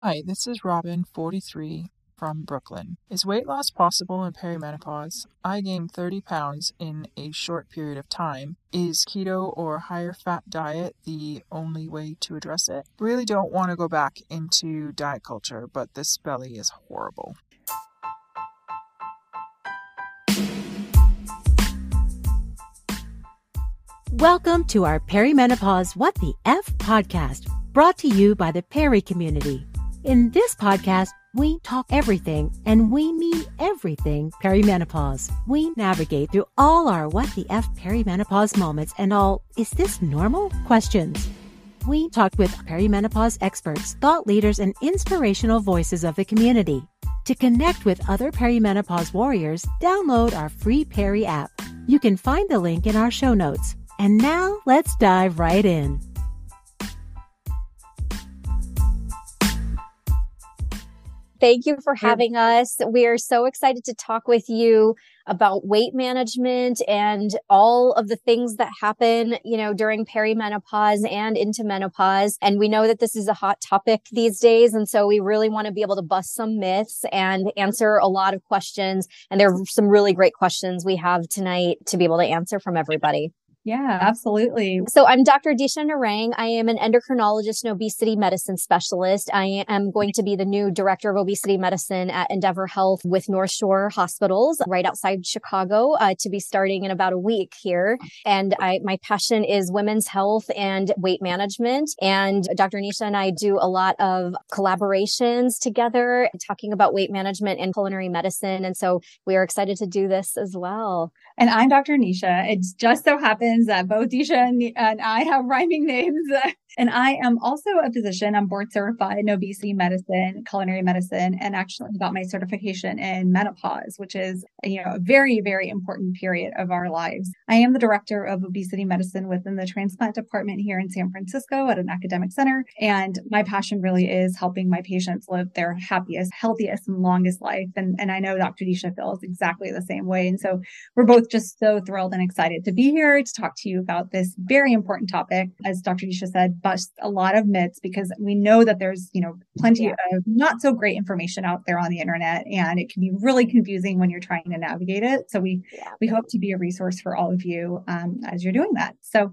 Hi, this is Robin, 43, from Brooklyn. Is weight loss possible in perimenopause? I gained 30 pounds in a short period of time. Is keto or higher fat diet the only way to address it? Really don't want to go back into diet culture, but this belly is horrible. Welcome to our Perimenopause What the F podcast, brought to you by the Peri community. In this podcast, we talk everything, and we mean everything perimenopause. We navigate through all our what the F perimenopause moments and all, is this normal? Questions. We talk with perimenopause experts, thought leaders, and inspirational voices of the community. To connect with other perimenopause warriors, download our free Peri app. You can find the link in our show notes. And now let's dive right in. Thank you for having us. We are so excited to talk with you about weight management and all of the things that happen, during perimenopause and into menopause. And we know that this is a hot topic these days. And so we really want to be able to bust some myths and answer a lot of questions. And there are some really great questions we have tonight to be able to answer from everybody. Yeah, absolutely. So I'm Dr. Disha Narang. I am an endocrinologist and obesity medicine specialist. I am going to be the new director of obesity medicine at Endeavor Health with North Shore Hospitals right outside Chicago, to be starting in about a week here. And my passion is women's health and weight management. And Dr. Nisha and I do a lot of collaborations together, talking about weight management and culinary medicine. And so we are excited to do this as well. And I'm Dr. Nisha. It just so happens that both Disha and I have rhyming names. And I am also a physician. I'm board certified in obesity medicine, culinary medicine, and actually got my certification in menopause, which is, a very, very important period of our lives. I am the director of obesity medicine within the transplant department here in San Francisco at an academic center. And my passion really is helping my patients live their happiest, healthiest, and longest life. And I know Dr. Disha feels exactly the same way. And so we're both just so thrilled and excited to be here to talk to you about this very important topic. As Dr. Disha said, bust a lot of myths, because we know that there's, plenty of not so great information out there on the internet, and it can be really confusing when you're trying to navigate it. So we hope to be a resource for all of you as you're doing that. So,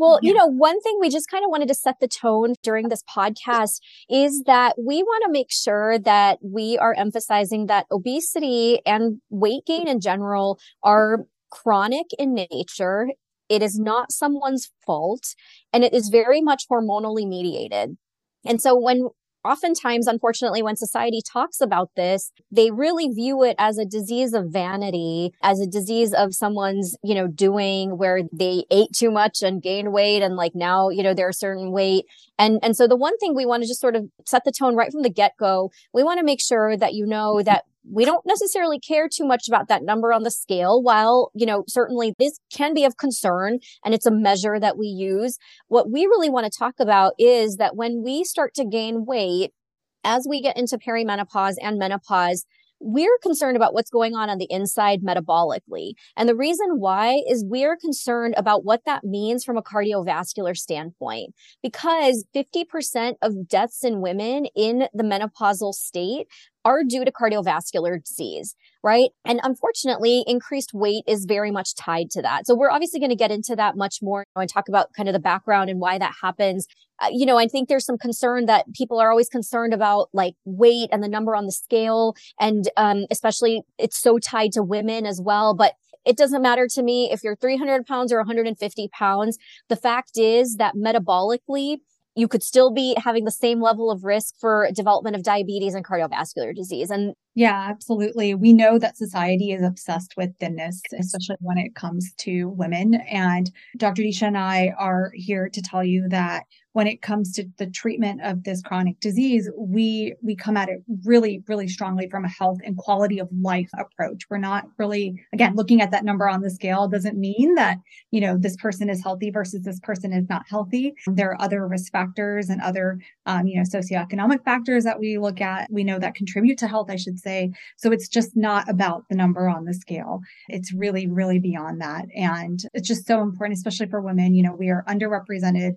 one thing we just kind of wanted to set the tone during this podcast is that we want to make sure that we are emphasizing that obesity and weight gain in general are chronic in nature. It is not someone's fault, and it is very much hormonally mediated. And so oftentimes, unfortunately, when society talks about this, they really view it as a disease of vanity, as a disease of someone's, doing where they ate too much and gained weight. And now, they're a certain weight. And so the one thing we want to just sort of set the tone right from the get-go, we want to make sure that that we don't necessarily care too much about that number on the scale. While, certainly this can be of concern and it's a measure that we use. What we really want to talk about is that when we start to gain weight, as we get into perimenopause and menopause, we're concerned about what's going on the inside metabolically. And the reason why is we're concerned about what that means from a cardiovascular standpoint, because 50% of deaths in women in the menopausal state are due to cardiovascular disease, right? And unfortunately, increased weight is very much tied to that. So we're obviously going to get into that much more and talk about kind of the background and why that happens. I think there's some concern that people are always concerned about weight and the number on the scale. And especially it's so tied to women as well. But it doesn't matter to me if you're 300 pounds or 150 pounds. The fact is that metabolically, you could still be having the same level of risk for development of diabetes and cardiovascular disease. And yeah, absolutely. We know that society is obsessed with thinness, especially when it comes to women. And Dr. Disha and I are here to tell you that when it comes to the treatment of this chronic disease, we come at it really, really strongly from a health and quality of life approach. We're not really, again, looking at that number on the scale doesn't mean that, this person is healthy versus this person is not healthy. There are other risk factors and other, socioeconomic factors that we look at. We know that contribute to health, I should say. So it's just not about the number on the scale. It's really, really beyond that. And it's just so important, especially for women. We are underrepresented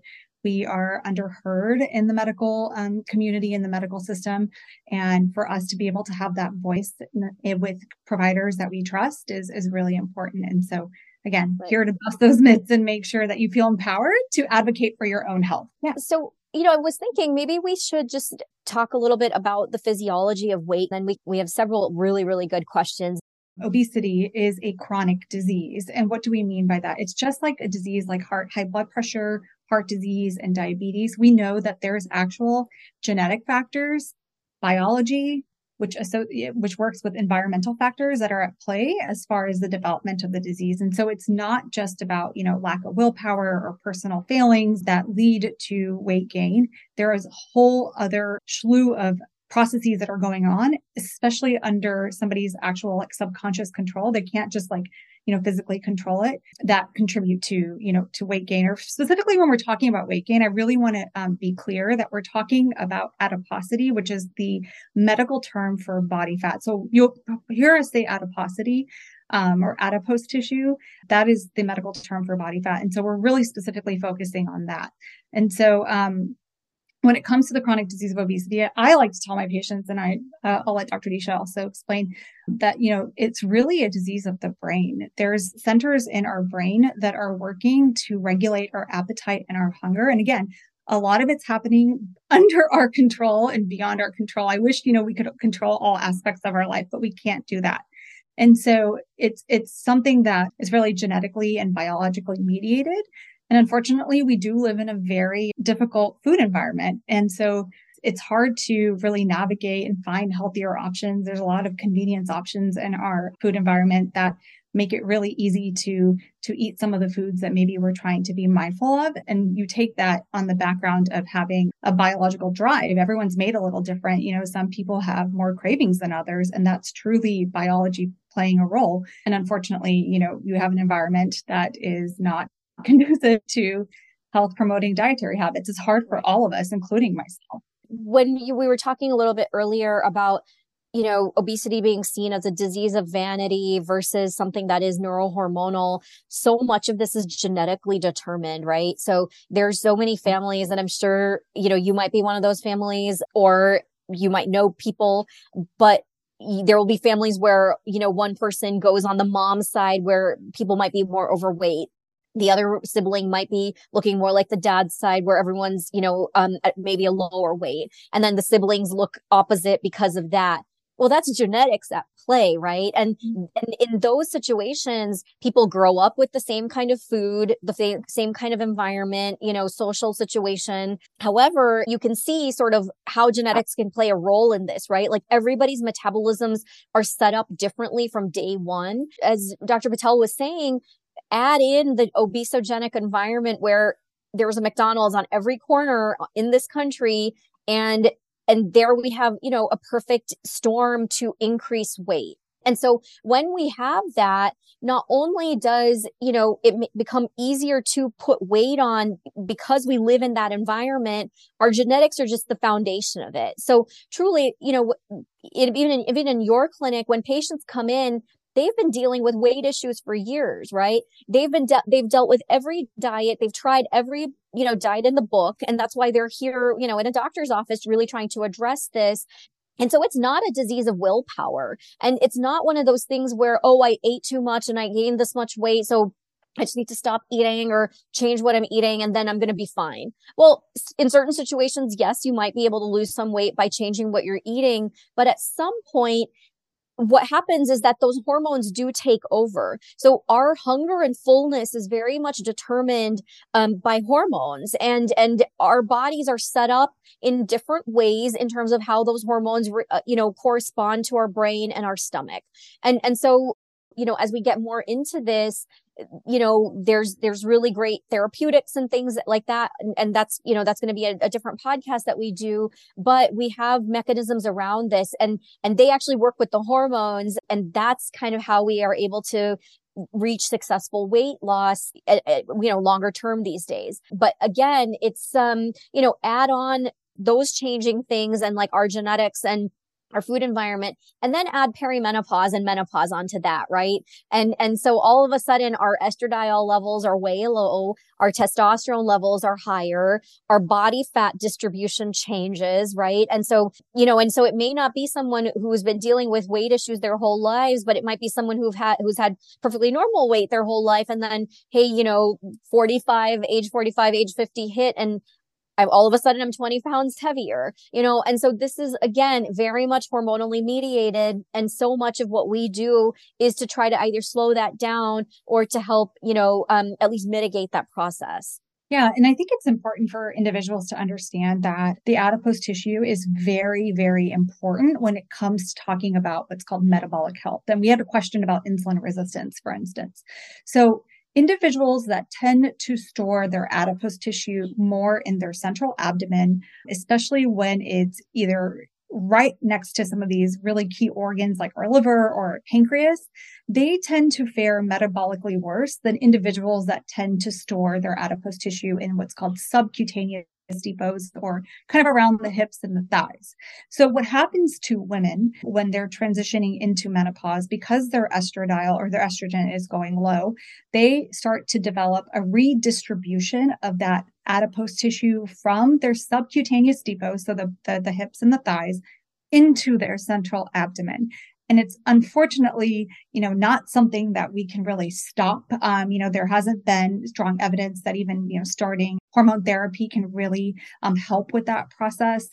We are underheard in the medical community, in the medical system. And for us to be able to have that voice with providers that we trust is really important. And so, again, here to bust those myths and make sure that you feel empowered to advocate for your own health. Yeah. So, I was thinking maybe we should just talk a little bit about the physiology of weight. And we have several really, really good questions. Obesity is a chronic disease. And what do we mean by that? It's just like a disease like high blood pressure, heart disease, and diabetes. We know that there's actual genetic factors, biology, which works with environmental factors that are at play as far as the development of the disease. And so it's not just about, lack of willpower or personal failings that lead to weight gain. There is a whole other slew of processes that are going on, especially under somebody's actual subconscious control. They can't just physically control it, that contribute to weight gain. Or specifically when we're talking about weight gain, I really want to be clear that we're talking about adiposity, which is the medical term for body fat. So you'll hear us say adiposity or adipose tissue. That is the medical term for body fat. And so we're really specifically focusing on that. And so, when it comes to the chronic disease of obesity, I like to tell my patients, and I'll let Dr. Disha also explain that, it's really a disease of the brain. There's centers in our brain that are working to regulate our appetite and our hunger. And again, a lot of it's happening under our control and beyond our control. I wish, we could control all aspects of our life, but we can't do that. And so it's something that is really genetically and biologically mediated. And unfortunately, we do live in a very difficult food environment. And so it's hard to really navigate and find healthier options. There's a lot of convenience options in our food environment that make it really easy to eat some of the foods that maybe we're trying to be mindful of. And you take that on the background of having a biological drive. Everyone's made a little different. Some people have more cravings than others, and that's truly biology playing a role. And unfortunately, you have an environment that is not conducive to health promoting dietary habits. It's hard for all of us, including myself. When we were talking a little bit earlier about, obesity being seen as a disease of vanity versus something that is neurohormonal, so much of this is genetically determined, right? So there's so many families, and I'm sure, you might be one of those families, or you might know people, but there will be families where, one person goes on the mom's side where people might be more overweight. The other sibling might be looking more like the dad's side where everyone's, at maybe a lower weight. And then the siblings look opposite because of that. Well, that's genetics at play, right? And in those situations, people grow up with the same kind of food, the same kind of environment, social situation. However, you can see sort of how genetics can play a role in this, right? Like everybody's metabolisms are set up differently from day one. As Dr. Patel was saying, add in the obesogenic environment where there was a McDonald's on every corner in this country. And there we have, a perfect storm to increase weight. And so when we have that, not only does, it become easier to put weight on because we live in that environment, our genetics are just the foundation of it. So truly, even in your clinic, when patients come in, they've been dealing with weight issues for years, right? They've dealt with every diet. They've tried every, diet in the book. And that's why they're here, in a doctor's office, really trying to address this. And so it's not a disease of willpower. And it's not one of those things where, I ate too much and I gained this much weight, so I just need to stop eating or change what I'm eating and then I'm going to be fine. Well, in certain situations, yes, you might be able to lose some weight by changing what you're eating. But at some point, what happens is that those hormones do take over. So our hunger and fullness is very much determined by hormones, and our bodies are set up in different ways in terms of how those hormones correspond to our brain and our stomach. And so, as we get more into this, there's really great therapeutics and things like that. And that's going to be a different podcast that we do, but we have mechanisms around this and they actually work with the hormones. And that's kind of how we are able to reach successful weight loss, longer term these days. But again, it's, add on those changing things and like our genetics and our food environment, and then add perimenopause and menopause onto that, right? And so all of a sudden our estradiol levels are way low, our testosterone levels are higher, our body fat distribution changes, right? And so, and so it may not be someone who's been dealing with weight issues their whole lives, but it might be someone who's had perfectly normal weight their whole life. And then, hey, age 45, age 50 hit, and all of a sudden I'm 20 pounds heavier, and so this is, again, very much hormonally mediated. And so much of what we do is to try to either slow that down or to help, at least mitigate that process. Yeah. And I think it's important for individuals to understand that the adipose tissue is very, very important when it comes to talking about what's called metabolic health. And we had a question about insulin resistance, for instance. So individuals that tend to store their adipose tissue more in their central abdomen, especially when it's either right next to some of these really key organs like our liver or pancreas, they tend to fare metabolically worse than individuals that tend to store their adipose tissue in what's called subcutaneous depots, or kind of around the hips and the thighs. So what happens to women when they're transitioning into menopause, because their estradiol or their estrogen is going low, they start to develop a redistribution of that adipose tissue from their subcutaneous depots, so the hips and the thighs, into their central abdomen. And it's unfortunately, not something that we can really stop. There hasn't been strong evidence that even, starting hormone therapy can really help with that process.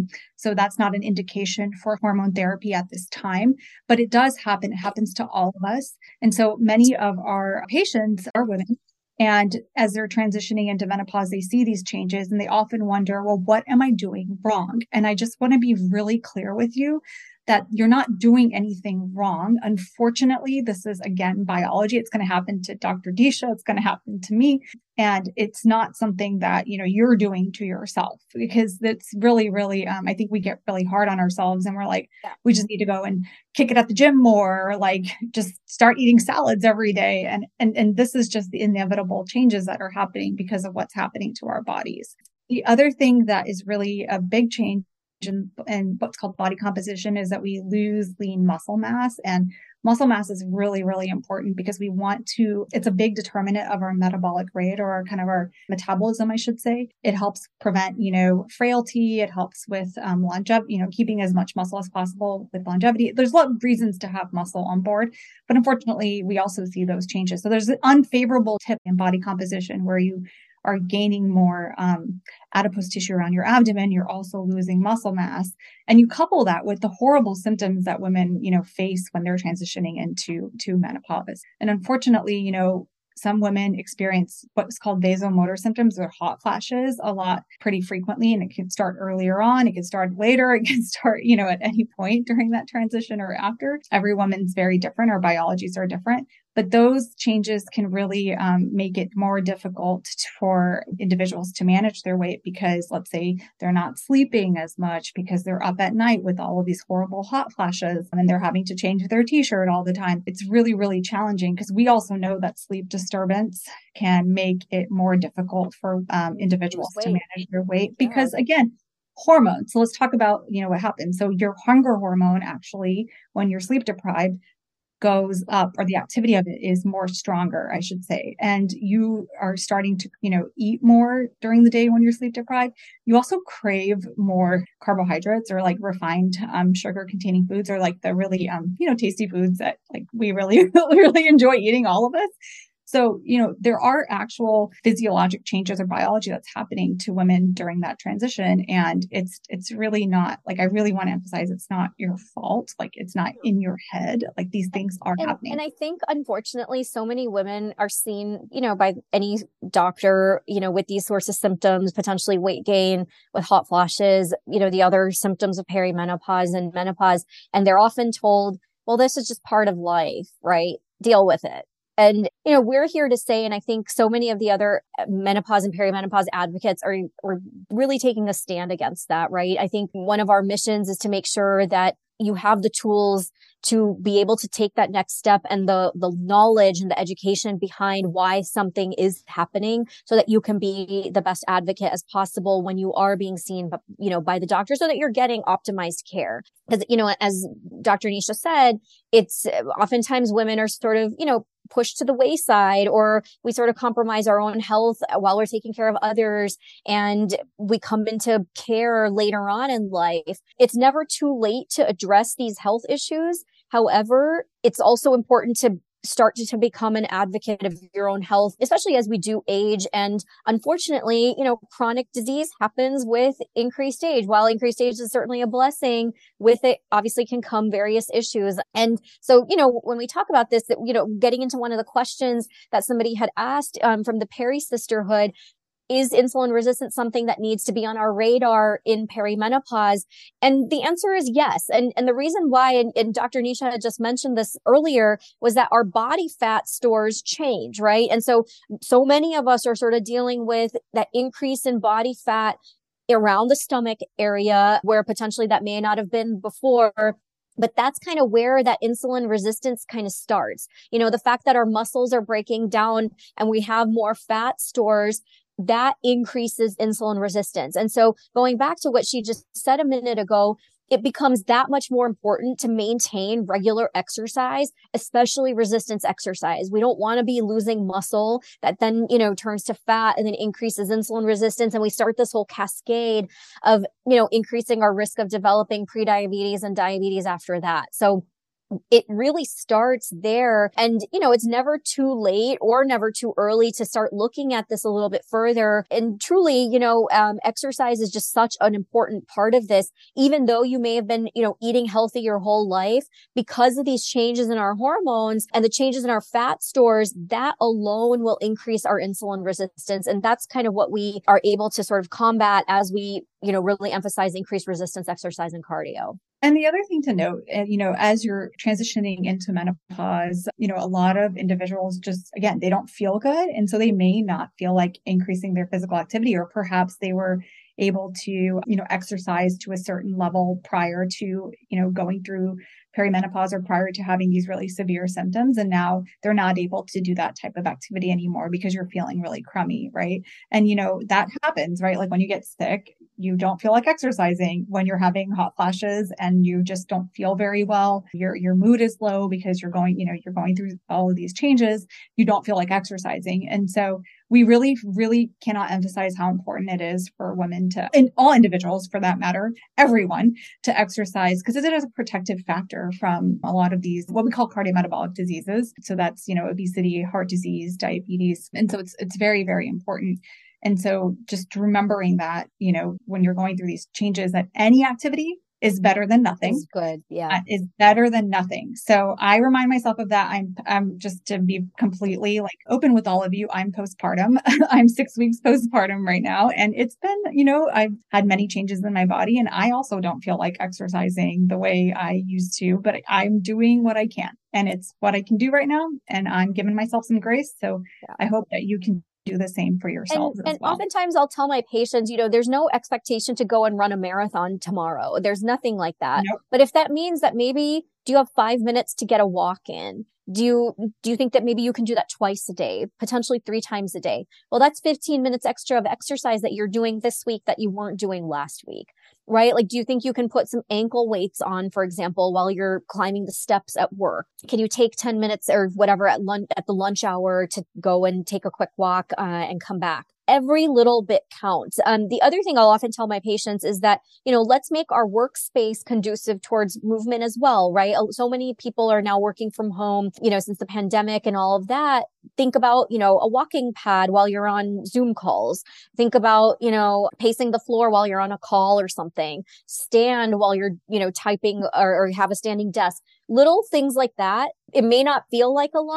So that's not an indication for hormone therapy at this time, but it does happen. It happens to all of us. And so many of our patients are women. And as they're transitioning into menopause, they see these changes and they often wonder, well, what am I doing wrong? And I just want to be really clear with you that you're not doing anything wrong. Unfortunately, this is, again, biology. It's going to happen to Dr. Disha. It's going to happen to me. And it's not something that, you're doing to yourself, because that's really, really, I think we get really hard on ourselves and we're like, we just need to go and kick it at the gym more, or like just start eating salads every day. And this is just the inevitable changes that are happening because of what's happening to our bodies. The other thing that is really a big change and what's called body composition is that we lose lean muscle mass. And muscle mass is really, really important because it's a big determinant of our metabolic rate, or our metabolism, I should say. It helps prevent, frailty. It helps with longevity, keeping as much muscle as possible with longevity. There's a lot of reasons to have muscle on board, but unfortunately, we also see those changes. So there's an unfavorable tip in body composition where you are gaining more adipose tissue around your abdomen. You're also losing muscle mass. And you couple that with the horrible symptoms that women, face when they're transitioning into menopause. And unfortunately, some women experience what's called vasomotor symptoms, or hot flashes, a lot pretty frequently. And it can start earlier on. It can start later. It can start, at any point during that transition or after. Every woman's very different. Our biologies are different. But those changes can really make it more difficult for individuals to manage their weight, because let's say they're not sleeping as much because they're up at night with all of these horrible hot flashes, and they're having to change their t-shirt all the time. It's really, really challenging, because we also know that sleep disturbance can make it more difficult for individuals to manage their weight, because again, hormones. So let's talk about, what happens. So your hunger hormone, actually, when you're sleep deprived, goes up, or the activity of it is more stronger, I should say. And you are starting to, eat more during the day when you're sleep deprived. You also crave more carbohydrates, or like refined sugar containing foods, or like the really, tasty foods that like we really, really enjoy eating, all of us. So, there are actual physiologic changes or biology that's happening to women during that transition. And it's really not, like, I really want to emphasize, it's not your fault. Like, it's not in your head. Like, these things are happening. And I think, unfortunately, so many women are seen, by any doctor, with these sorts of symptoms, potentially weight gain, with hot flashes, the other symptoms of perimenopause and menopause. And they're often told, well, this is just part of life, right? Deal with it. And, we're here to say, and I think so many of the other menopause and perimenopause advocates are really taking a stand against that, right? I think one of our missions is to make sure that you have the tools to be able to take that next step and the knowledge and the education behind why something is happening so that you can be the best advocate as possible when you are being seen, by the doctor so that you're getting optimized care. Because, as Dr. Nisha said, it's oftentimes women are sort of, pushed to the wayside, or we sort of compromise our own health while we're taking care of others. And we come into care later on in life. It's never too late to address these health issues. However, it's also important to start to become an advocate of your own health, especially as we do age. And unfortunately, chronic disease happens with increased age. While increased age is certainly a blessing, with it obviously can come various issues. And so, when we talk about this, getting into one of the questions that somebody had asked from the Peri Sisterhood, is insulin resistance something that needs to be on our radar in perimenopause? And the answer is yes. And the reason why, and Dr. Nisha had just mentioned this earlier, was that our body fat stores change, right? And so many of us are sort of dealing with that increase in body fat around the stomach area where potentially that may not have been before. But that's kind of where that insulin resistance kind of starts. The fact that our muscles are breaking down and we have more fat stores, that increases insulin resistance. And so going back to what she just said a minute ago, it becomes that much more important to maintain regular exercise, especially resistance exercise. We don't want to be losing muscle that then, turns to fat and then increases insulin resistance. And we start this whole cascade of, increasing our risk of developing prediabetes and diabetes after that. So it really starts there. And, it's never too late or never too early to start looking at this a little bit further. And truly, exercise is just such an important part of this, even though you may have been, eating healthy your whole life. Because of these changes in our hormones and the changes in our fat stores, that alone will increase our insulin resistance. And that's kind of what we are able to sort of combat as we, really emphasize increased resistance exercise and cardio. And the other thing to note, as you're transitioning into menopause, a lot of individuals just, again, they don't feel good. And so they may not feel like increasing their physical activity, or perhaps they were able to, exercise to a certain level prior to, going through perimenopause or prior to having these really severe symptoms. And now they're not able to do that type of activity anymore because you're feeling really crummy, right? And, that happens, right? Like when you get sick, you don't feel like exercising. When you're having hot flashes and you just don't feel very well, your mood is low because you're going through all of these changes, you don't feel like exercising. And so we really, really cannot emphasize how important it is for women to, and all individuals for that matter, everyone, to exercise, because it is a protective factor from a lot of these, what we call cardiometabolic diseases. So that's, obesity, heart disease, diabetes. And so it's very, very important. And so just remembering that, when you're going through these changes, that any activity is better than nothing. Is good. Yeah. Is better than nothing. So I remind myself of that. I'm just to be completely open with all of you. I'm postpartum. I'm 6 weeks postpartum right now. And it's been, I've had many changes in my body, and I also don't feel like exercising the way I used to, but I'm doing what I can, and it's what I can do right now. And I'm giving myself some grace. So yeah. I hope that you can do the same for yourselves. And well. Oftentimes I'll tell my patients, there's no expectation to go and run a marathon tomorrow. There's nothing like that. Nope. But if that means that maybe, do you have 5 minutes to get a walk in? Do you think that maybe you can do that twice a day, potentially 3 times a day? Well, that's 15 minutes extra of exercise that you're doing this week that you weren't doing last week, right? Like, do you think you can put some ankle weights on, for example, while you're climbing the steps at work? Can you take 10 minutes or whatever at the lunch hour to go and take a quick walk and come back? Every little bit counts. The other thing I'll often tell my patients is that, let's make our workspace conducive towards movement as well, right? So many people are now working from home, since the pandemic and all of that. Think about, a walking pad while you're on Zoom calls. Think about, pacing the floor while you're on a call or something. Stand while you're, typing or have a standing desk. Little things like that. It may not feel like a lot,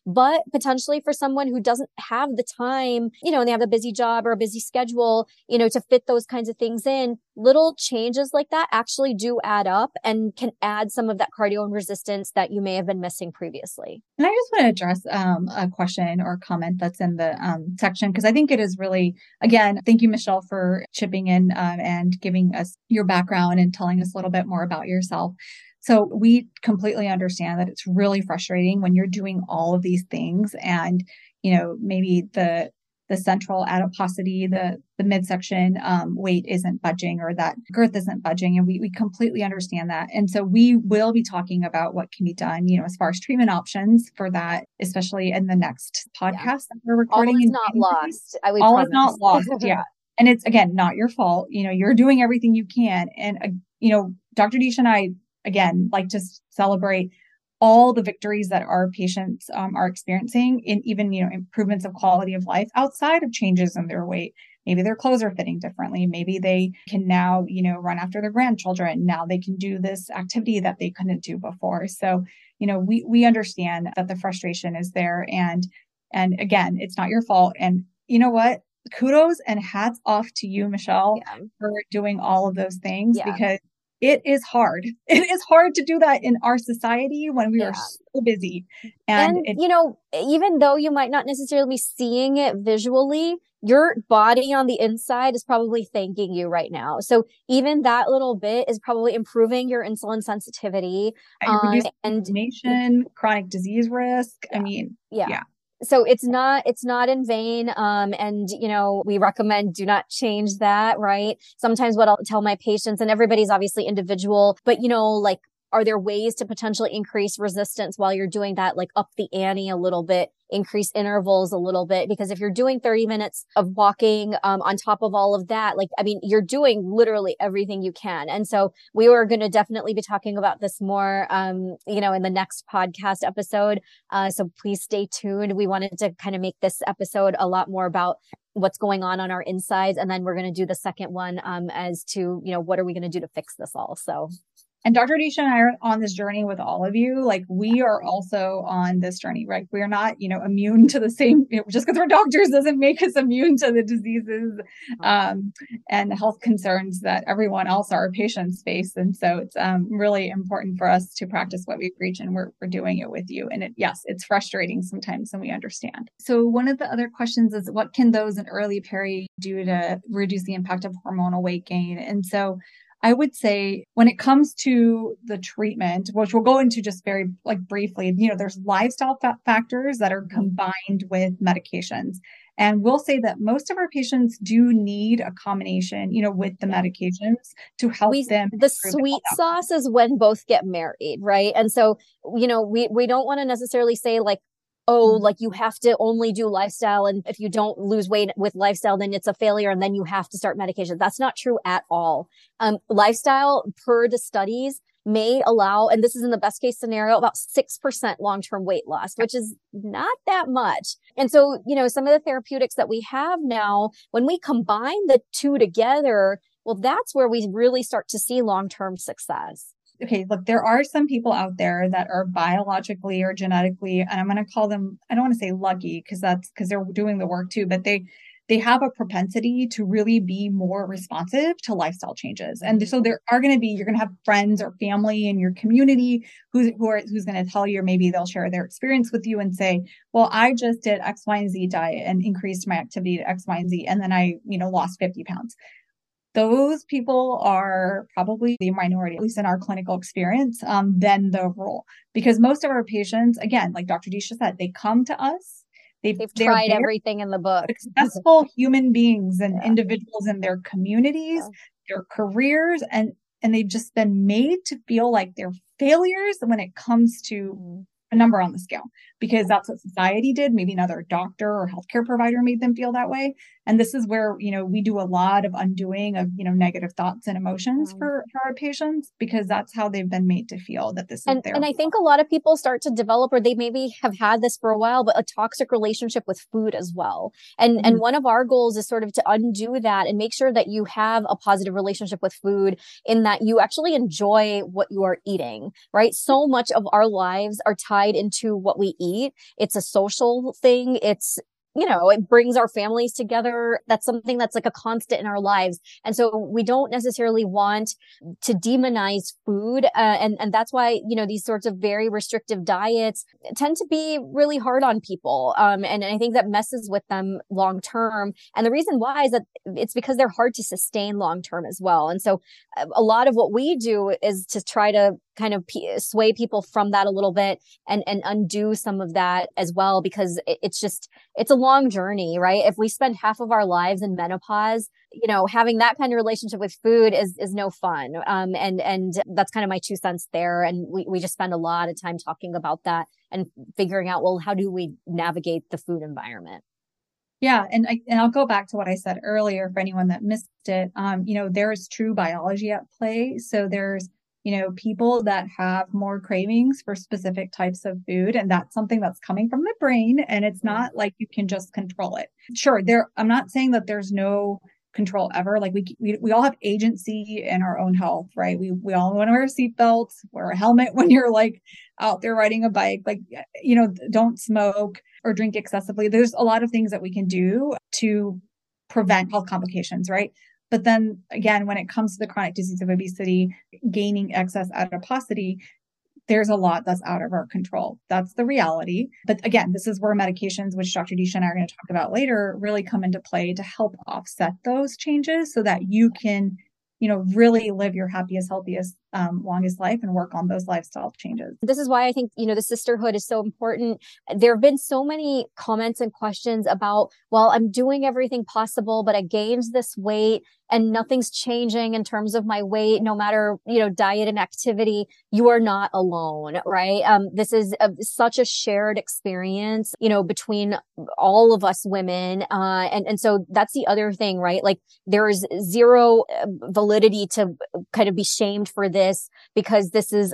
But potentially for someone who doesn't have the time, and they have a busy job or a busy schedule, to fit those kinds of things in, little changes like that actually do add up and can add some of that cardio and resistance that you may have been missing previously. And I just want to address a question or comment that's in the section, because I think it is really, again, thank you, Michelle, for chipping in and giving us your background and telling us a little bit more about yourself. So we completely understand that it's really frustrating when you're doing all of these things and, maybe the central adiposity, the midsection weight isn't budging, or that girth isn't budging. And we completely understand that. And so we will be talking about what can be done, as far as treatment options for that, especially in the next podcast that we're recording. All is not lost. All is not lost. Yeah. And it's, again, not your fault. You're doing everything you can. And, Dr. Disha and I, again, like to celebrate all the victories that our patients are experiencing in even, improvements of quality of life outside of changes in their weight. Maybe their clothes are fitting differently. Maybe they can now, run after their grandchildren. Now they can do this activity that they couldn't do before. So, we understand that the frustration is there. And again, it's not your fault. And you know what? Kudos and hats off to you, Michelle, for doing all of those things, because it is hard. It is hard to do that in our society when we are so busy. And even though you might not necessarily be seeing it visually, your body on the inside is probably thanking you right now. So even that little bit is probably improving your insulin sensitivity and inflammation, chronic disease risk. So it's not in vain. And, we recommend do not change that, right? Sometimes what I'll tell my patients, and everybody's obviously individual, but, are there ways to potentially increase resistance while you're doing that? Like up the ante a little bit, increase intervals a little bit, because if you're doing 30 minutes of walking, on top of all of that, you're doing literally everything you can. And so we were going to definitely be talking about this more, in the next podcast episode. So please stay tuned. We wanted to kind of make this episode a lot more about what's going on our insides. And then we're going to do the second one, as to, what are we going to do to fix this all? So. And Dr. Disha and I are on this journey with all of you. Like, we are also on this journey, right? We're not, immune to the same, just because we're doctors doesn't make us immune to the diseases, and health concerns that everyone else, our patients, face. And so it's really important for us to practice what we preach, and we're doing it with you. And it's frustrating sometimes, and we understand. So one of the other questions is, what can those in early peri do to reduce the impact of hormonal weight gain? And so I would say when it comes to the treatment, which we'll go into just very briefly, there's lifestyle factors that are combined with medications. And we'll say that most of our patients do need a combination, with the medications to help them. The sweet sauce is when both get married, right? And so, we don't want to necessarily say you have to only do lifestyle, and if you don't lose weight with lifestyle, then it's a failure, and then you have to start medication. That's not true at all. Lifestyle, per the studies, may allow, and this is in the best case scenario, about 6% long-term weight loss, which is not that much. And so, some of the therapeutics that we have now, when we combine the two together, well, that's where we really start to see long-term success. Okay, look, there are some people out there that are biologically or genetically, and I'm going to call them, I don't want to say lucky, because they're doing the work too, but they have a propensity to really be more responsive to lifestyle changes. And so you're going to have friends or family in your community who's going to tell you, or maybe they'll share their experience with you and say, well, I just did X, Y, and Z diet and increased my activity to X, Y, and Z, and then I, lost 50 pounds. Those people are probably the minority, at least in our clinical experience, than the rule. Because most of our patients, again, like Dr. Disha said, they come to us. They've tried everything in the book. Successful human beings and individuals in their communities, their careers, and they've just been made to feel like they're failures when it comes to a number on the scale, because that's what society did. Maybe another doctor or healthcare provider made them feel that way. And this is where, we do a lot of undoing of, negative thoughts and emotions for our patients, because that's how they've been made to feel that this is their. And I think a lot of people start to develop, or they maybe have had this for a while, but a toxic relationship with food as well. And one of our goals is sort of to undo that and make sure that you have a positive relationship with food, in that you actually enjoy what you are eating, right? So much of our lives are tied into what we eat. It's a social thing. It's, it brings our families together. That's something that's like a constant in our lives. And so we don't necessarily want to demonize food. And that's why, these sorts of very restrictive diets tend to be really hard on people. And I think that messes with them long term. And the reason why is that it's because they're hard to sustain long term as well. And so a lot of what we do is to try to kind of sway people from that a little bit and undo some of that as well, because it's a long journey, right? If we spend half of our lives in menopause, having that kind of relationship with food is no fun. And that's kind of my 2 cents there. And we just spend a lot of time talking about that and figuring out, well, how do we navigate the food environment? Yeah. And I'll go back to what I said earlier for anyone that missed it. There is true biology at play. So there's, people that have more cravings for specific types of food. And that's something that's coming from the brain. And it's not like you can just control it. Sure. I'm not saying that there's no control ever. Like we all have agency in our own health, right? We all want to wear seatbelts, wear a helmet when you're like out there riding a bike, like, don't smoke or drink excessively. There's a lot of things that we can do to prevent health complications, right? But then again, when it comes to the chronic disease of obesity, gaining excess adiposity, there's a lot that's out of our control. That's the reality. But again, this is where medications, which Dr. Disha and I are going to talk about later, really come into play to help offset those changes so that you can, really live your happiest, healthiest, longest life and work on those lifestyle changes. This is why I think, the sisterhood is so important. There have been so many comments and questions about, well, I'm doing everything possible, but I gained this weight and nothing's changing in terms of my weight, no matter, diet and activity. You are not alone, right? This is such a shared experience, between all of us women. And so that's the other thing, right? Like there's zero validity to kind of be shamed for this, because this is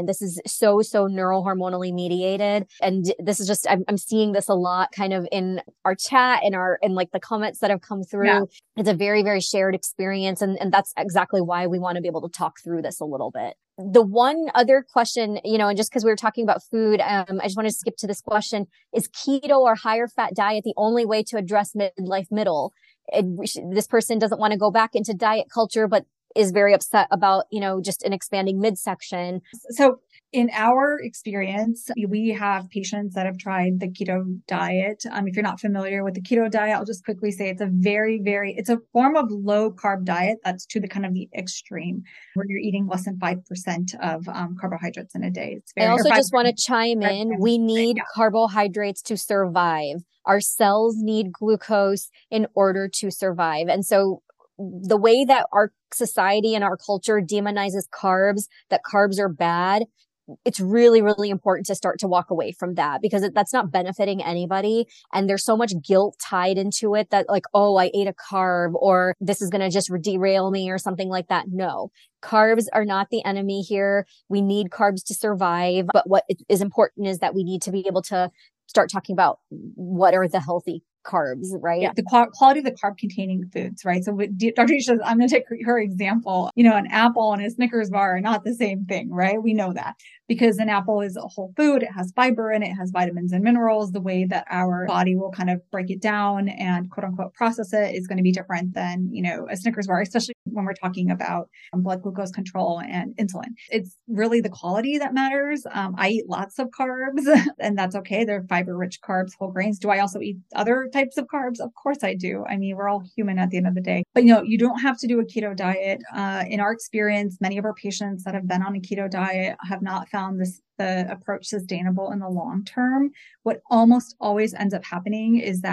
so neurohormonally mediated. And this is just, I'm seeing this a lot kind of in our chat and like the comments that have come through. Yeah. It's a very, very shared experience. And that's exactly why we want to be able to talk through this a little bit. The one other question, and just because we were talking about food, I just want to skip to this question. Is keto or higher fat diet the only way to address midlife middle? This person doesn't want to go back into diet culture, but is very upset about, just an expanding midsection. So in our experience, we have patients that have tried the keto diet. If you're not familiar with the keto diet, I'll just quickly say it's a it's a form of low carb diet that's to the kind of the extreme, where you're eating less than 5% of carbohydrates in a day. I also just want to chime in. We need carbohydrates to survive. Our cells need glucose in order to survive. And so the way that our society and our culture demonizes carbs, that carbs are bad, it's really, really important to start to walk away from that, because that's not benefiting anybody. And there's so much guilt tied into it that like, oh, I ate a carb, or this is going to just derail me or something like that. No, carbs are not the enemy here. We need carbs to survive. But what is important is that we need to be able to start talking about what are the healthy carbs, right? Yeah, the quality of the carb containing foods, right? So Dr. Disha, I'm going to take her example. An apple and a Snickers bar are not the same thing, right? We know that because an apple is a whole food. It has fiber in it, it has vitamins and minerals. The way that our body will kind of break it down and quote unquote process it is going to be different than, a Snickers bar, especially when we're talking about blood glucose control and insulin. It's really the quality that matters. I eat lots of carbs and that's okay. They're fiber rich carbs, whole grains. Do I also eat other types of carbs? Of course I do. I mean, we're all human at the end of the day. But you don't have to do a keto diet. In our experience, many of our patients that have been on a keto diet have not found the approach sustainable in the long term. What almost always ends up happening is that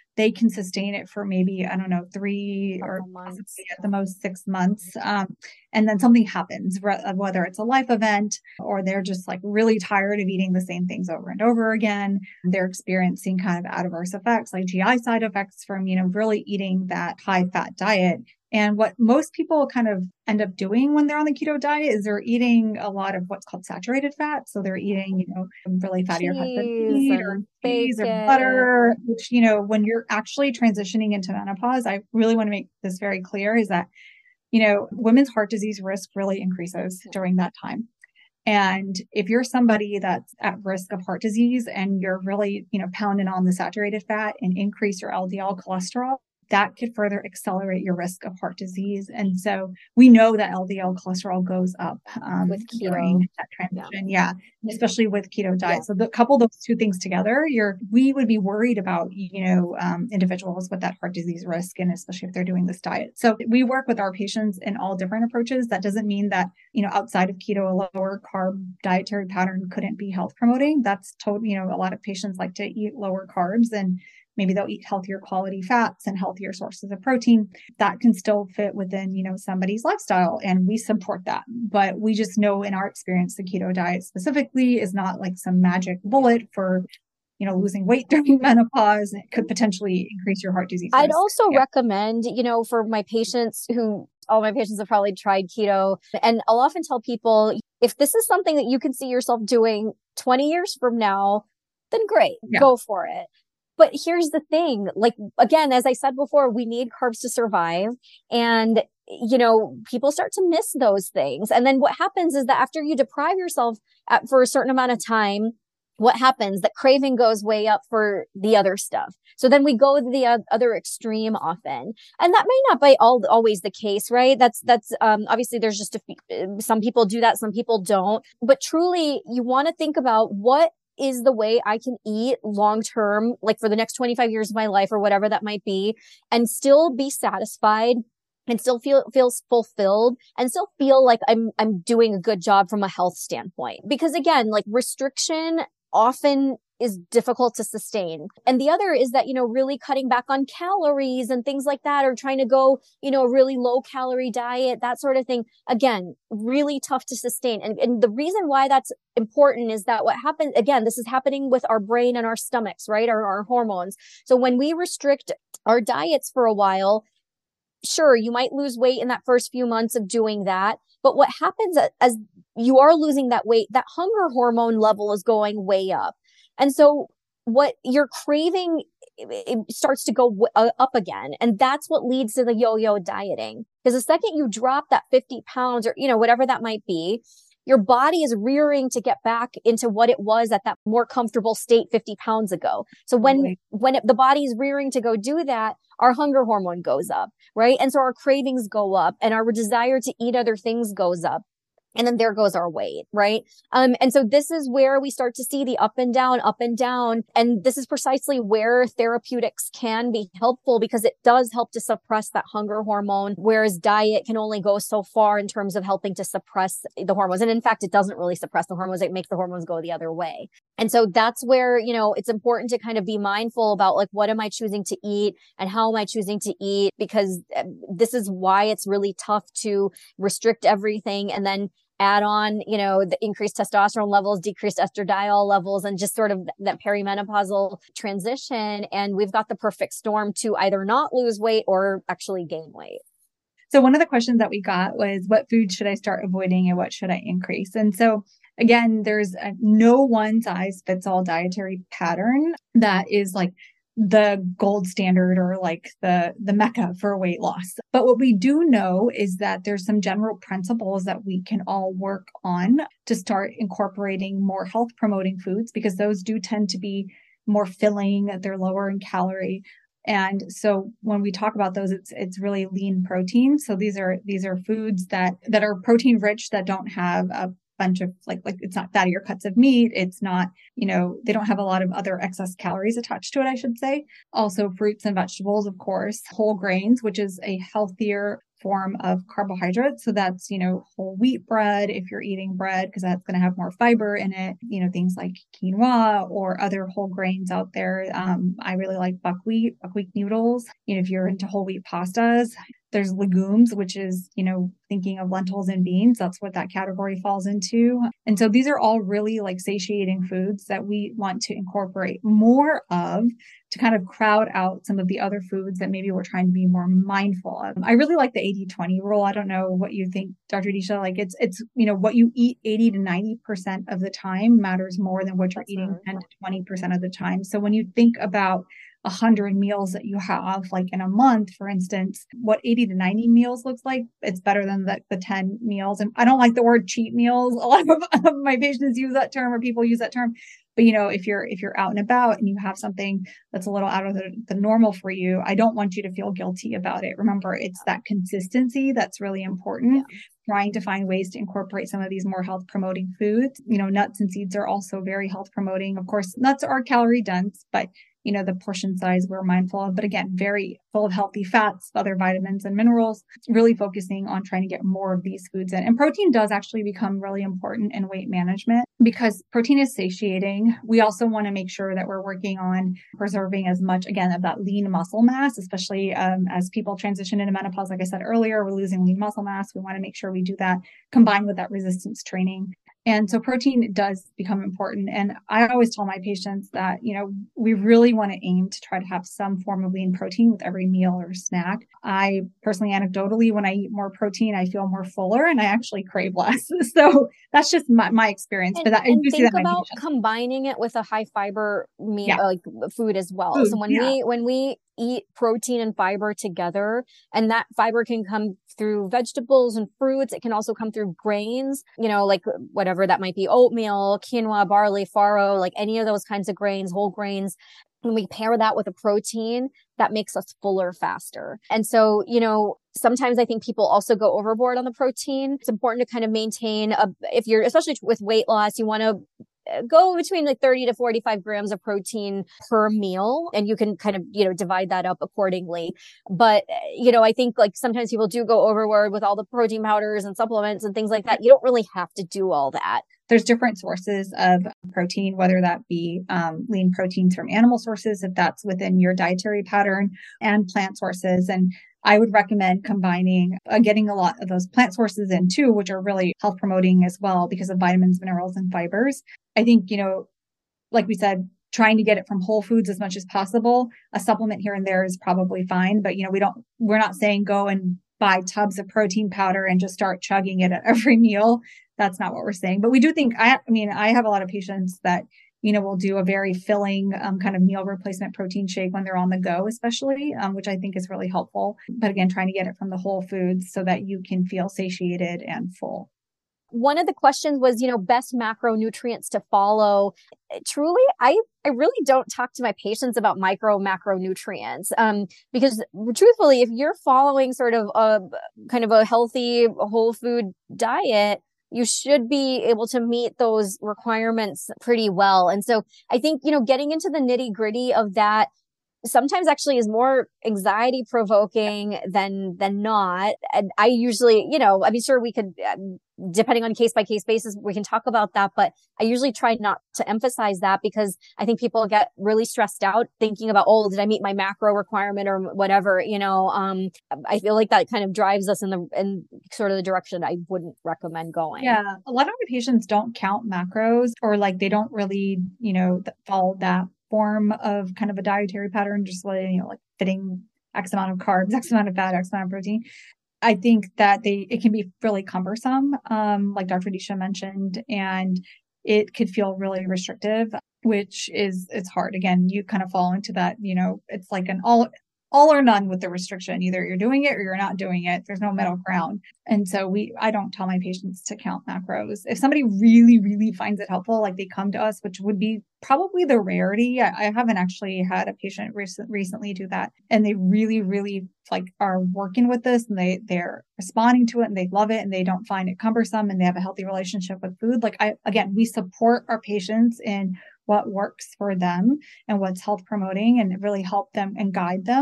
they can sustain it for maybe, I don't know, 3 or possibly at the most 6 months. And then something happens, whether it's a life event or they're just like really tired of eating the same things over and over again. They're experiencing kind of adverse effects like GI side effects from, really eating that high fat diet. And what most people kind of end up doing when they're on the keto diet is they're eating a lot of what's called saturated fat. So they're eating, really fattier cuts of meat or cheese or butter, which, when you're actually transitioning into menopause, I really want to make this very clear is that, women's heart disease risk really increases during that time. And if you're somebody that's at risk of heart disease and you're really, pounding on the saturated fat and increase your LDL cholesterol, that could further accelerate your risk of heart disease. And so we know that LDL cholesterol goes up with keto during that transition. Yeah. Especially with keto diet. So couple those two things together, we would be worried about, individuals with that heart disease risk, and especially if they're doing this diet. So we work with our patients in all different approaches. That doesn't mean that, outside of keto, a lower carb dietary pattern couldn't be health promoting. That's totally, a lot of patients like to eat lower carbs, and maybe they'll eat healthier quality fats and healthier sources of protein. That can still fit within, somebody's lifestyle, and we support that. But we just know in our experience, the keto diet specifically is not like some magic bullet for, losing weight during menopause. It could potentially increase your heart disease risk. I'd also recommend, for my patients all my patients have probably tried keto, and I'll often tell people, if this is something that you can see yourself doing 20 years from now, then great, go for it. But here's the thing, like, again, as I said before, we need carbs to survive. And, people start to miss those things. And then what happens is that after you deprive yourself for a certain amount of time, what happens? That craving goes way up for the other stuff. So then we go to the other extreme often. And that may not be always the case, right? That's obviously there's just some people do that, some people don't. But truly, you want to think about what is the way I can eat long term, like for the next 25 years of my life or whatever that might be, and still be satisfied and still feels fulfilled and still feel like I'm doing a good job from a health standpoint. Because again, like restriction often is difficult to sustain. And the other is that, really cutting back on calories and things like that, or trying to go, a really low calorie diet, that sort of thing. Again, really tough to sustain. And the reason why that's important is that what happens, again, this is happening with our brain and our stomachs, right? Our hormones. So when we restrict our diets for a while, sure, you might lose weight in that first few months of doing that. But what happens as you are losing that weight, that hunger hormone level is going way up. And so what you're craving, it starts to go up again. And that's what leads to the yo-yo dieting. Because the second you drop that 50 pounds or, whatever that might be, your body is rearing to get back into what it was at that more comfortable state 50 pounds ago. So when the body is rearing to go do that, our hunger hormone goes up, right? And so our cravings go up and our desire to eat other things goes up. And then there goes our weight, right? And so this is where we start to see the up and down. And this is precisely where therapeutics can be helpful, because it does help to suppress that hunger hormone, whereas diet can only go so far in terms of helping to suppress the hormones. And in fact, it doesn't really suppress the hormones. It makes the hormones go the other way. And so that's where, it's important to kind of be mindful about, like, what am I choosing to eat and how am I choosing to eat? Because this is why it's really tough to restrict everything and then add on, the increased testosterone levels, decreased estradiol levels, and just sort of that perimenopausal transition. And we've got the perfect storm to either not lose weight or actually gain weight. So one of the questions that we got was, what food should I start avoiding and what should I increase? And so again, there's no one size fits all dietary pattern that is like the gold standard or like the mecca for weight loss. But what we do know is that there's some general principles that we can all work on to start incorporating more health promoting foods, because those do tend to be more filling, they're lower in calorie. And so when we talk about those, it's really lean protein. So these are foods that are protein rich, that don't have a bunch of like it's not fattier cuts of meat. It's not, they don't have a lot of other excess calories attached to it, I should say. Also fruits and vegetables, of course, whole grains, which is a healthier form of carbohydrates. So that's, whole wheat bread, if you're eating bread, because that's going to have more fiber in it, things like quinoa or other whole grains out there. I really like buckwheat noodles. If you're into whole wheat pastas, there's legumes, which is, thinking of lentils and beans. That's what that category falls into. And so these are all really like satiating foods that we want to incorporate more of to kind of crowd out some of the other foods that maybe we're trying to be more mindful of. I really like the 80-20 rule. I don't know what you think, Dr. Disha. Like it's, what you eat 80 to 90% of the time matters more than what you're eating 10 to 20% of the time. So when you think about 100 meals that you have, like in a month, for instance, what 80 to 90 meals looks like, it's better than the 10 meals. And I don't like the word cheat meals. A lot of my patients use that term, or people use that term. But, if you're out and about and you have something that's a little out of the normal for you, I don't want you to feel guilty about it. Remember, it's that consistency that's really important. Yeah. Trying to find ways to incorporate some of these more health promoting foods. Nuts and seeds are also very health promoting. Of course, nuts are calorie dense, but the portion size we're mindful of, but again, very full of healthy fats, other vitamins and minerals, really focusing on trying to get more of these foods in. And protein does actually become really important in weight management because protein is satiating. We also want to make sure that we're working on preserving as much, again, of that lean muscle mass, especially as people transition into menopause. Like I said earlier, we're losing lean muscle mass. We want to make sure we do that combined with that resistance training. And so protein does become important. And I always tell my patients that, we really want to aim to try to have some form of lean protein with every meal or snack. I personally, anecdotally, when I eat more protein, I feel more fuller and I actually crave less. So that's just my experience. And, but I do see that about combining it with a high fiber meal, like food as well. So when we eat protein and fiber together, and that fiber can come through vegetables and fruits. It can also come through grains, like whatever that might be, oatmeal, quinoa, barley, farro, like any of those kinds of grains, whole grains. When we pair that with a protein, that makes us fuller faster. And so, sometimes I think people also go overboard on the protein. It's important to kind of maintain if you're, especially with weight loss, you want to go between like 30 to 45 grams of protein per meal. And you can kind of, divide that up accordingly. But, I think like sometimes people do go overboard with all the protein powders and supplements and things like that. You don't really have to do all that. There's different sources of protein, whether that be lean proteins from animal sources, if that's within your dietary pattern, and plant sources. And I would recommend combining, getting a lot of those plant sources in too, which are really health promoting as well because of vitamins, minerals, and fibers. I think, like we said, trying to get it from whole foods as much as possible. A supplement here and there is probably fine, but we're not saying go and buy tubs of protein powder and just start chugging it at every meal. That's not what we're saying. But we do think, I have a lot of patients that, will do a very filling kind of meal replacement protein shake when they're on the go, especially, which I think is really helpful. But again, trying to get it from the whole foods so that you can feel satiated and full. One of the questions was, best macronutrients to follow. Truly, I really don't talk to my patients about macronutrients, because truthfully, if you're following sort of a kind of a healthy whole food diet, you should be able to meet those requirements pretty well. And so I think, getting into the nitty gritty of that sometimes actually is more anxiety provoking than not. And I usually, sure we could, depending on case by case basis, we can talk about that, but I usually try not to emphasize that because I think people get really stressed out thinking about, did I meet my macro requirement or whatever, I feel like that kind of drives us in sort of the direction I wouldn't recommend going. Yeah. A lot of my patients don't count macros, or like they don't really, follow that form of kind of a dietary pattern, just like fitting X amount of carbs, X amount of fat, X amount of protein. I think that it can be really cumbersome, like Dr. Disha mentioned, and it could feel really restrictive, which it's hard. Again, you kind of fall into that, it's like an all or none with the restriction. Either you're doing it or you're not doing it. There's no middle ground. And so I don't tell my patients to count macros. If somebody really, really finds it helpful, like they come to us, which would be probably the rarity. I haven't actually had a patient recently do that. And they really, really are working with this, and they're responding to it and they love it and they don't find it cumbersome and they have a healthy relationship with food. We support our patients in what works for them and what's health promoting, and really help them and guide them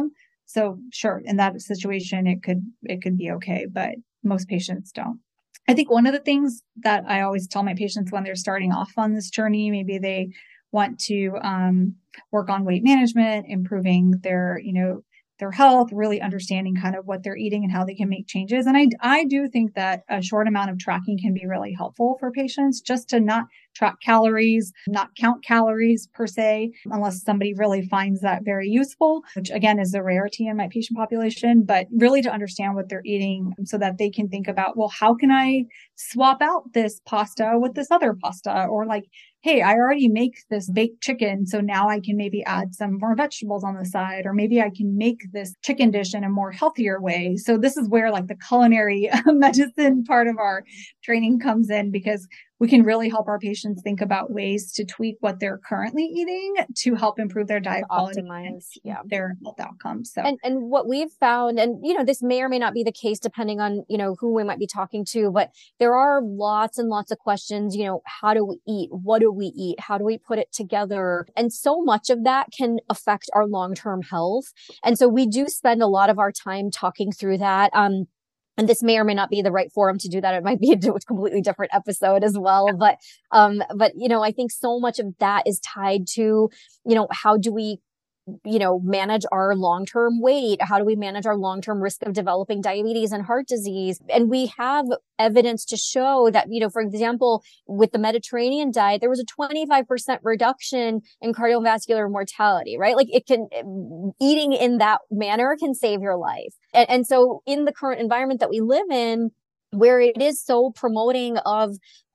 So sure, in that situation, it could be okay, but most patients don't. I think one of the things that I always tell my patients when they're starting off on this journey, maybe they want to work on weight management, improving their, their health, really understanding kind of what they're eating and how they can make changes. And I do think that a short amount of tracking can be really helpful for patients, just to not track calories, not count calories per se, unless somebody really finds that very useful, which again is a rarity in my patient population, but really to understand what they're eating so that they can think about, well, how can I swap out this pasta with this other pasta? Or like, hey, I already make this baked chicken, so now I can maybe add some more vegetables on the side, or maybe I can make this chicken dish in a more healthier way. So this is where like the culinary medicine part of our training comes in, because we can really help our patients think about ways to tweak what they're currently eating to help improve their diet quality, optimize their health outcomes. So, and what we've found, and this may or may not be the case depending on who we might be talking to, but there are lots and lots of questions. How do we eat? What do we eat? How do we put it together? And so much of that can affect our long-term health. And so we do spend a lot of our time talking through that. And this may or may not be the right forum to do that. It might be a completely different episode as well. But I think so much of that is tied to, how do we manage our long-term weight? How do we manage our long-term risk of developing diabetes and heart disease? And we have evidence to show that, for example, with the Mediterranean diet, there was a 25% reduction in cardiovascular mortality, right? Like eating in that manner can save your life. And so in the current environment that we live in, where it is so promoting of,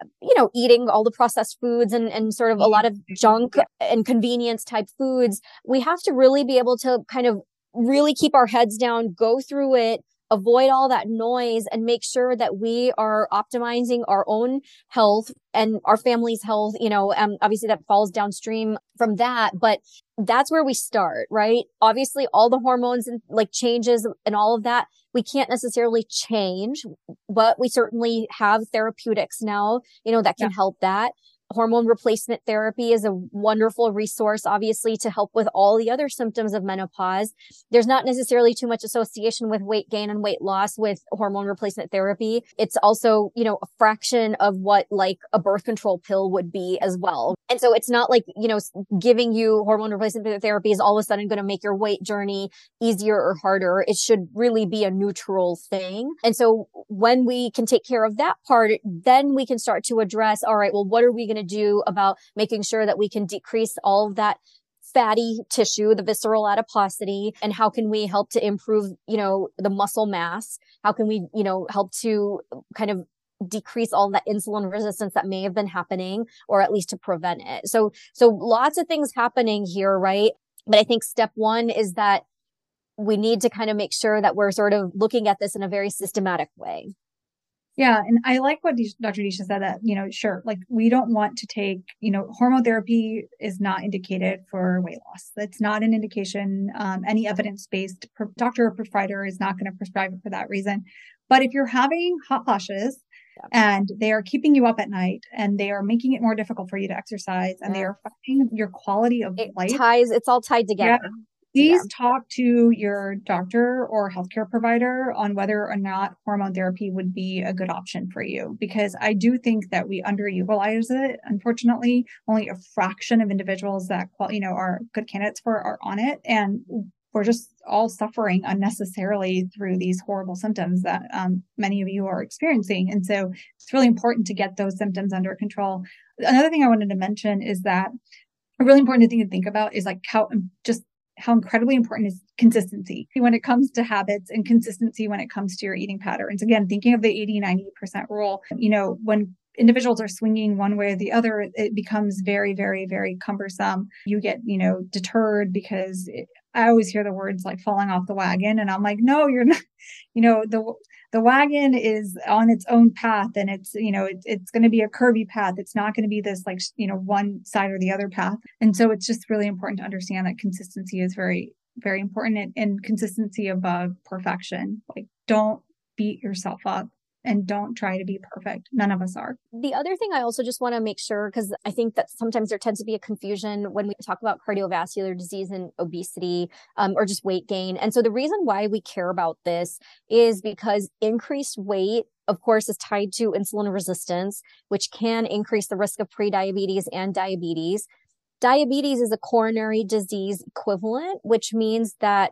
eating all the processed foods and sort of a lot of junk and convenience type foods, we have to really be able to kind of really keep our heads down, go through it, avoid all that noise, and make sure that we are optimizing our own health and our family's health. Obviously that falls downstream from that, but that's where we start, right? Obviously all the hormones and like changes and all of that, we can't necessarily change, but we certainly have therapeutics now, that can help that. Hormone replacement therapy is a wonderful resource, obviously, to help with all the other symptoms of menopause. There's not necessarily too much association with weight gain and weight loss with hormone replacement therapy. It's also, a fraction of what like a birth control pill would be as well. And so it's not like, giving you hormone replacement therapy is all of a sudden going to make your weight journey easier or harder. It should really be a neutral thing. And so when we can take care of that part, then we can start to address, all right, well, what are we going to do about making sure that we can decrease all of that fatty tissue, the visceral adiposity, and how can we help to improve, the muscle mass? How can we, help to kind of decrease all that insulin resistance that may have been happening, or at least to prevent it. So lots of things happening here, right? But I think step one is that we need to kind of make sure that we're sort of looking at this in a very systematic way. Yeah. And I like what Dr. Disha said, that, sure, like we don't want to take, hormone therapy is not indicated for weight loss. That's not an indication. Any evidence-based doctor or provider is not going to prescribe it for that reason. But if you're having hot flashes and they are keeping you up at night and they are making it more difficult for you to exercise and they are affecting your quality of life. It's all tied together. Yeah. Please talk to your doctor or healthcare provider on whether or not hormone therapy would be a good option for you, because I do think that we underutilize it. Unfortunately, only a fraction of individuals that are good candidates for are on it, and we're just all suffering unnecessarily through these horrible symptoms that many of you are experiencing. And so it's really important to get those symptoms under control. Another thing I wanted to mention is that a really important thing to think about is like how incredibly important is consistency when it comes to habits, and consistency when it comes to your eating patterns. Again, thinking of the 80-90% rule, when individuals are swinging one way or the other, it becomes very, very, very cumbersome. You get, deterred because I always hear the words like falling off the wagon. And I'm like, no, you're not, the wagon is on its own path, and it's going to be a curvy path. It's not going to be this like, one side or the other path. And so it's just really important to understand that consistency is very, very important, and consistency above perfection. Like, don't beat yourself up and don't try to be perfect. None of us are. The other thing I also just want to make sure, because I think that sometimes there tends to be a confusion when we talk about cardiovascular disease and obesity, or just weight gain. And so the reason why we care about this is because increased weight, of course, is tied to insulin resistance, which can increase the risk of prediabetes and diabetes. Diabetes is a coronary disease equivalent, which means that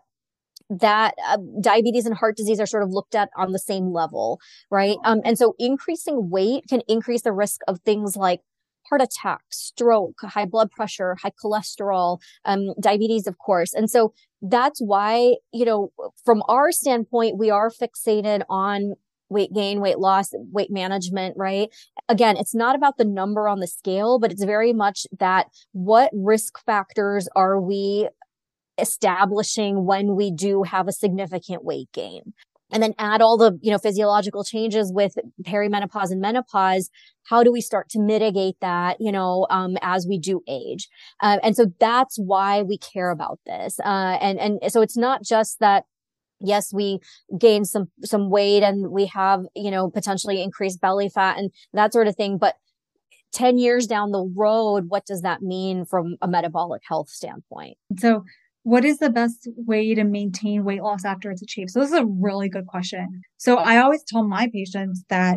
diabetes and heart disease are sort of looked at on the same level, right? And so increasing weight can increase the risk of things like heart attack, stroke, high blood pressure, high cholesterol, diabetes, of course. And so that's why, from our standpoint, we are fixated on weight gain, weight loss, weight management, right? Again, it's not about the number on the scale, but it's very much that what risk factors are we establishing when we do have a significant weight gain. And then add all the, physiological changes with perimenopause and menopause. How do we start to mitigate that, as we do age? And so that's why we care about this. And so it's not just that, yes, we gain some weight and we have, potentially increased belly fat and that sort of thing. But 10 years down the road, what does that mean from a metabolic health standpoint? So what is the best way to maintain weight loss after it's achieved? So this is a really good question. So I always tell my patients that,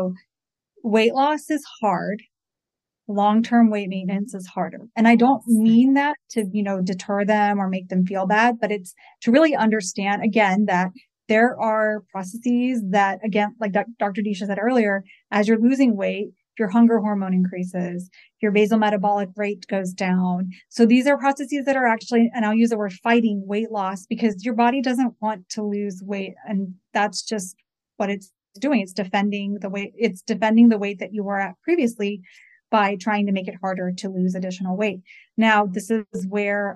weight loss is hard. Long-term weight maintenance is harder. And I don't mean that to, deter them or make them feel bad, but it's to really understand, again, that there are processes that, again, like Dr. Disha said earlier, as you're losing weight, your hunger hormone increases, your basal metabolic rate goes down. So these are processes that are actually, and I'll use the word fighting weight loss, because your body doesn't want to lose weight. And that's just what it's doing. It's defending the weight. It's defending the weight that you were at previously by trying to make it harder to lose additional weight. Now, this is where,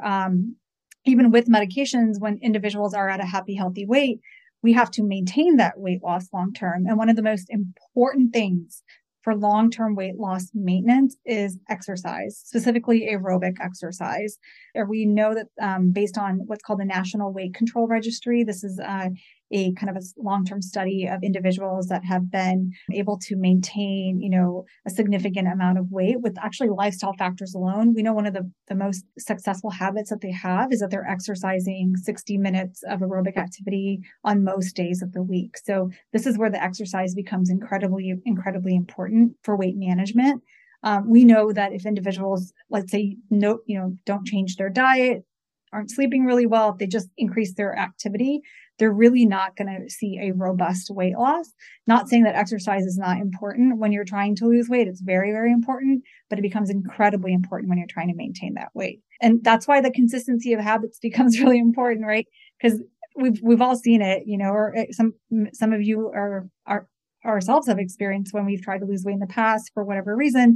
even with medications, when individuals are at a happy, healthy weight, we have to maintain that weight loss long-term. And one of the most important things for long-term weight loss maintenance is exercise, specifically aerobic exercise. We know that based on what's called the National Weight Control Registry, this is a kind of a long-term study of individuals that have been able to maintain, a significant amount of weight with actually lifestyle factors alone. We know one of the most successful habits that they have is that they're exercising 60 minutes of aerobic activity on most days of the week. So this is where the exercise becomes incredibly, incredibly important for weight management. We know that if individuals, let's say, don't change their diet, aren't sleeping really well, if they just increase their activity, they're really not going to see a robust weight loss. Not saying that exercise is not important when you're trying to lose weight. It's very, very important, but it becomes incredibly important when you're trying to maintain that weight. And that's why the consistency of habits becomes really important, right? Because we've all seen it, or some of you are ourselves have experienced when we've tried to lose weight in the past for whatever reason.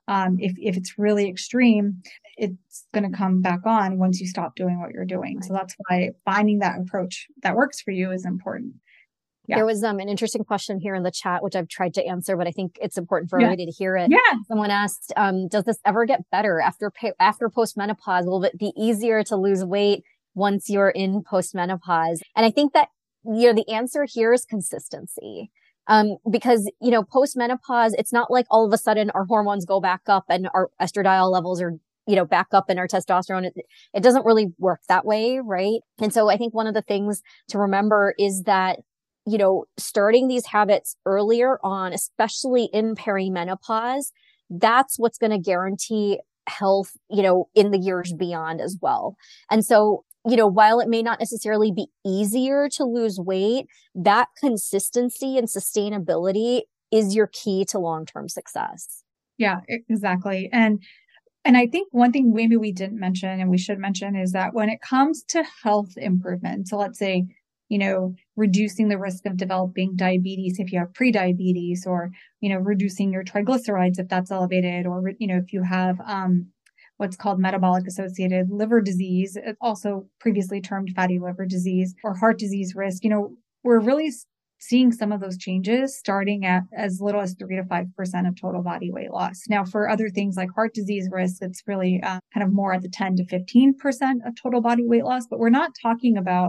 If it's really extreme, it's going to come back on once you stop doing what you're doing. So that's why finding that approach that works for you is important. Yeah. There was an interesting question here in the chat, which I've tried to answer, but I think it's important for everybody to hear it. Yeah. Someone asked, does this ever get better after postmenopause? Will it be easier to lose weight once you're in postmenopause? And I think that, the answer here is consistency. Because, postmenopause, it's not like all of a sudden our hormones go back up and our estradiol levels are, back up in our testosterone. It doesn't really work that way, right? And so I think one of the things to remember is that, starting these habits earlier on, especially in perimenopause, that's what's going to guarantee health, in the years beyond as well. And so, while it may not necessarily be easier to lose weight, that consistency and sustainability is your key to long-term success. Yeah, exactly. And I think one thing maybe we didn't mention and we should mention is that when it comes to health improvement, so let's say, reducing the risk of developing diabetes if you have prediabetes, or, reducing your triglycerides if that's elevated, or, if you have, what's called metabolic associated liver disease, also previously termed fatty liver disease, or heart disease risk, we're really seeing some of those changes starting at as little as 3 to 5% of total body weight loss. Now, for other things like heart disease risk, it's really kind of more at the 10 to 15% of total body weight loss, but we're not talking about,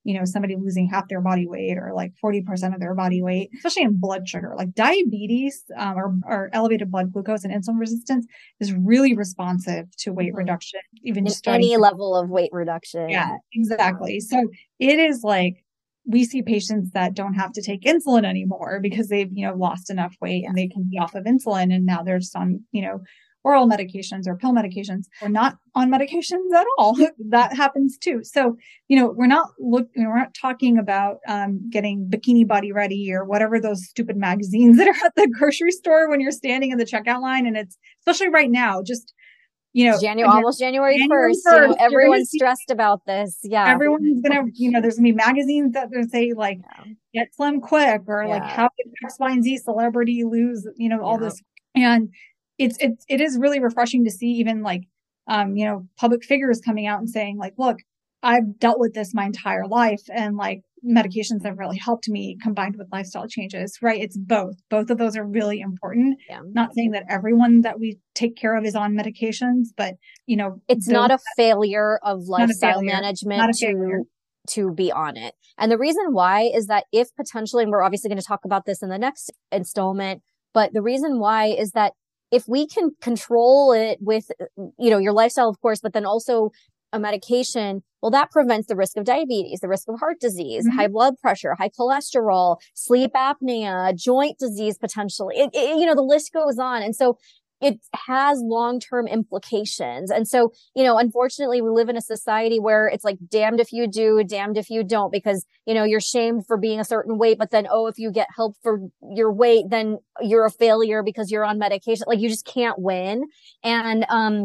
somebody losing half their body weight or like 40% of their body weight, especially in blood sugar. Like diabetes or elevated blood glucose and insulin resistance is really responsive to weight reduction, even just any level of weight reduction. Yeah, exactly. So it is like, we see patients that don't have to take insulin anymore because they've, lost enough weight and they can be off of insulin. And now they're just on, oral medications or pill medications, or not on medications at all. That happens too. So, we're not talking about getting bikini body ready or whatever those stupid magazines that are at the grocery store when you're standing in the checkout line. And it's especially right now, just almost January 1st, everyone's stressed about this. Yeah. Everyone's going to, there's gonna be magazines that they say like, get slim quick, or like how did X, Y, and Z celebrity lose, all this. And it is really refreshing to see even like, public figures coming out and saying like, look, I've dealt with this my entire life, and like medications have really helped me, combined with lifestyle changes, right? It's both of those are really important. Not saying that everyone that we take care of is on medications, but it's not a failure of lifestyle management to be on it. And the reason why is that if potentially, and we're obviously going to talk about this in the next installment, but the reason why is that if we can control it with, your lifestyle, of course, but then also a medication, well, that prevents the risk of diabetes, the risk of heart disease, high blood pressure, high cholesterol, sleep apnea, joint disease, potentially. The list goes on. And so it has long-term implications. And so, unfortunately, we live in a society where it's like damned if you do, damned if you don't, because, you're shamed for being a certain weight, but then, if you get help for your weight, then you're a failure because you're on medication. Like you just can't win. And,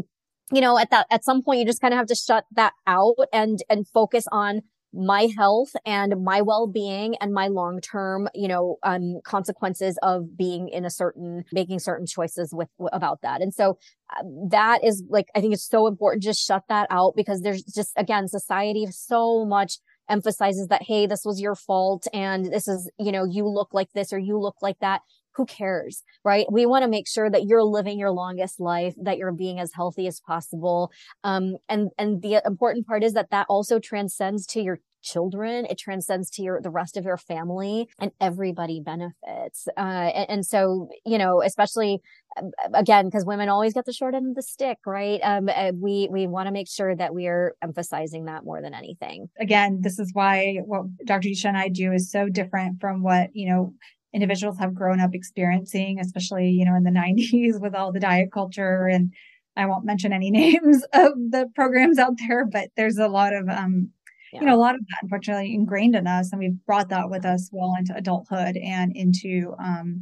at some point, you just kind of have to shut that out and focus on my health and my well-being and my long-term, consequences of making certain choices about that. And so that is like, I think it's so important to just shut that out, because there's just, again, society so much emphasizes that, hey, this was your fault. And this is, you look like this or you look like that. Who cares, right? We want to make sure that you're living your longest life, that you're being as healthy as possible. And the important part is that also transcends to your children. It transcends to the rest of your family, and everybody benefits. And so, especially again, because women always get the short end of the stick, right? We want to make sure that we are emphasizing that more than anything. Again, this is why what Dr. Disha and I do is so different from what, individuals have grown up experiencing, especially, in the 90s with all the diet culture. And I won't mention any names of the programs out there, but there's a lot of, a lot of that unfortunately ingrained in us. And we've brought that with us well into adulthood and into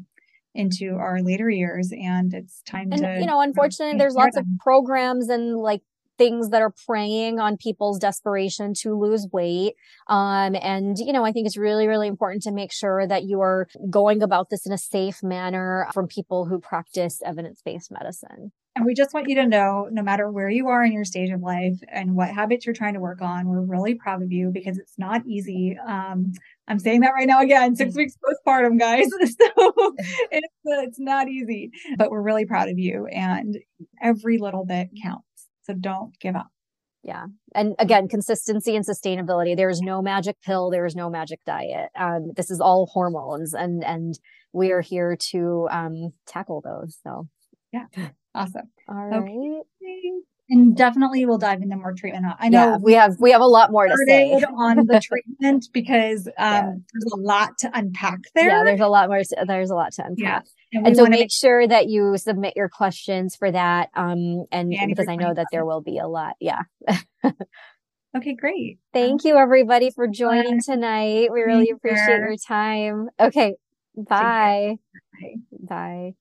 our later years. And it's time to, unfortunately, there's lots of programs and like things that are preying on people's desperation to lose weight. And, I think it's really, really important to make sure that you are going about this in a safe manner from people who practice evidence-based medicine. And we just want you to know, no matter where you are in your stage of life and what habits you're trying to work on, we're really proud of you, because it's not easy. I'm saying that right now again, 6 weeks postpartum, guys. So it's not easy, but we're really proud of you, and every little bit counts. So don't give up. Yeah. And again, consistency and sustainability. There is no magic pill. There is no magic diet. This is all hormones, and we are here to tackle those. So yeah. Awesome. All right. And definitely we'll dive into more treatment. I know we have a lot more to say on the treatment, because there's a lot to unpack there. Yeah, there's a lot to unpack. Yeah. And so make sure that you submit your questions for that. And because I know that there will be a lot. Yeah. Okay, great. Thank you everybody for joining tonight. We really appreciate your time. Okay. Bye. Bye.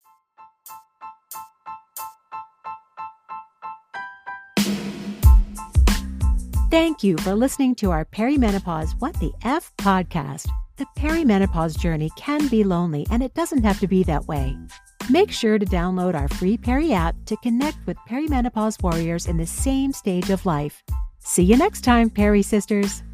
Thank you for listening to our Perimenopause What the F podcast. The perimenopause journey can be lonely, and it doesn't have to be that way. Make sure to download our free Peri app to connect with perimenopause warriors in the same stage of life. See you next time, Peri Sisters.